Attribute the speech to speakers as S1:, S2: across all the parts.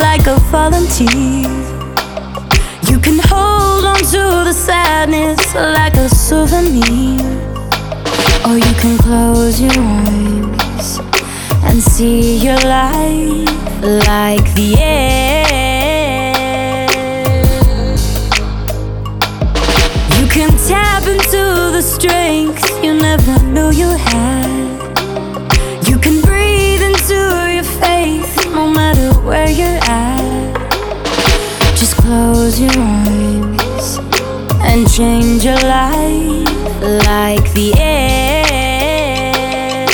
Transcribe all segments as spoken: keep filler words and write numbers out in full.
S1: like a volunteer. You can hold on to the sadness like a souvenir, or you can close your eyes and see your life like the air. You can tap into the strength you never knew you had. You can breathe into your faith no matter where you're at. Just close your eyes and change your life like the air.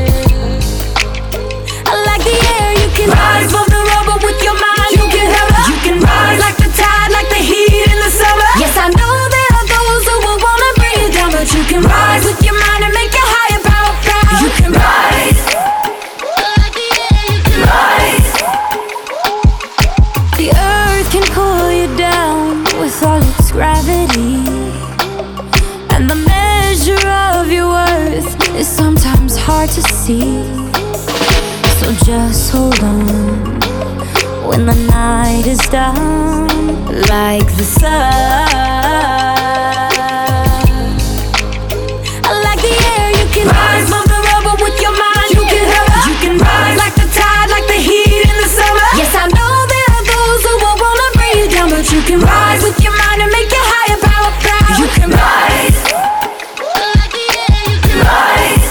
S1: Like the air, you can rise above the rubble with your mind. You can hover, you can rise like the tide, like the heat in the summer. Yes, I know there are those who will wanna bring you down, but you can rise with your mind and make your higher power proud. You can rise. Like the air, you can rise. The earth can pull you down with all its gravity, and the measure of your worth is sometimes hard to see. So just hold on when the night is done, like the sun. Like the air, you can rise above the rubble with your mind. You can hover, you can rise like the tide, like the heat in the summer. Yes, I know there are those who will wanna bring you down, but you can rise with your mind and make your higher power proud. You can rise. Like the air, you can rise.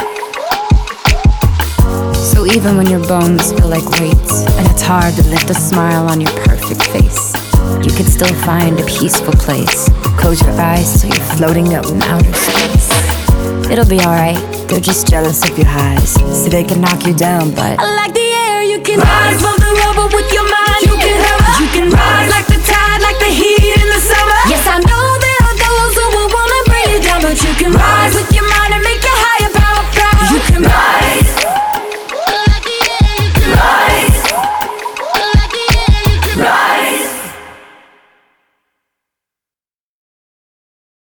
S2: So even when your bones feel like weights and it's hard to lift a smile on your perfect face, you can still find a peaceful place. Close your eyes so you're floating up in outer space. It'll be alright, they're just jealous of your highs, so they can knock you down, but
S1: Like the air, you can rise above the rubble with your mind. You can hover, you can rise like the tide, like the heat in the summer. Yes, I know there are those who will wanna bring you down, but you can rise with your mind and